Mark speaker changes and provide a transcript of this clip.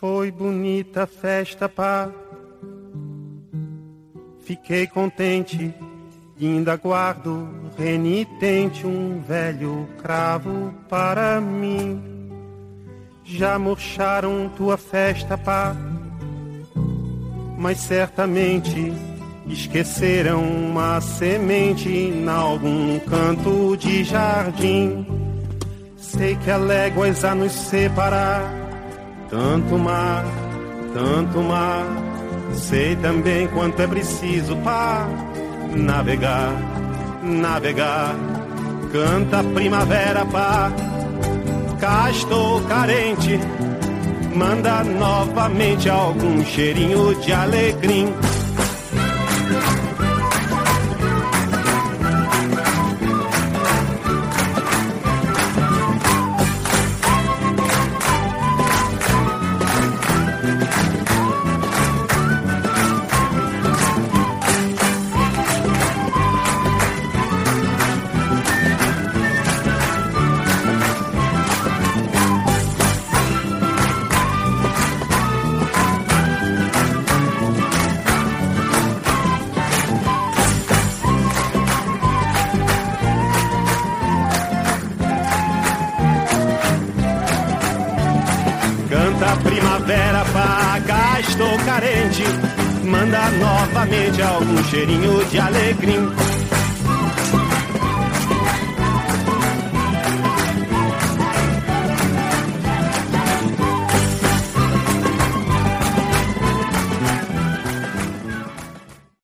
Speaker 1: Foi bonita a festa, pá. Fiquei contente e ainda guardo renitente um velho cravo para mim. Já murcharam tua festa, pá, mas certamente esqueceram uma semente em algum canto de jardim. Sei que há léguas a nos separar, tanto mar, tanto mar. Sei também quanto é preciso para navegar, navegar. Canta a primavera, pá, cá estou carente. Manda novamente algum cheirinho de alegria. Primavera, pá, cá estou carente. Manda novamente algum cheirinho de alegria.